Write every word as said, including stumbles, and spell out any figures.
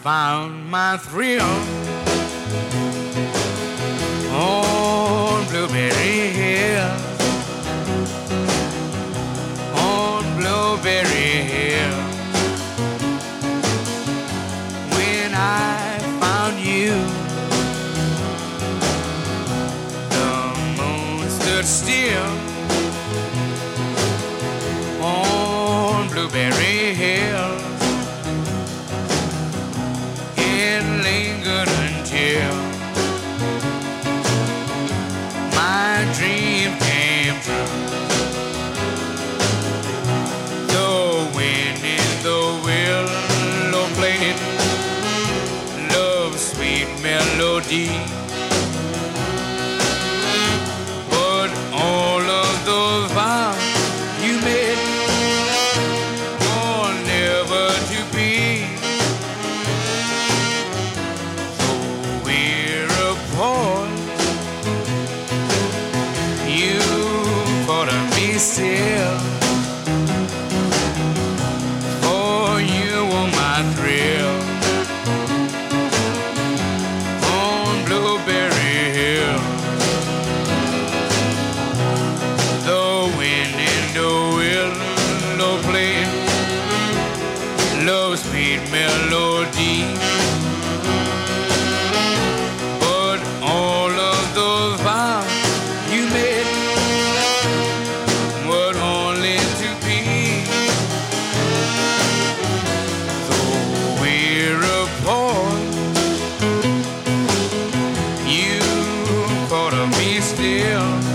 found my thrill on Blueberry Hill, on Blueberry Hill. When I found you, the moon stood still on Blueberry Hill. It lingered until my dream came true. The wind in the willow played love's sweet melody, but all of those vows you made were never to be. So we're apart, you thought of me still, for you were my thrill on Blueberry Hill. The wind in the willow played love's sweet melody, but all of those vows you made were only to be. So we're apart, you thought of me still,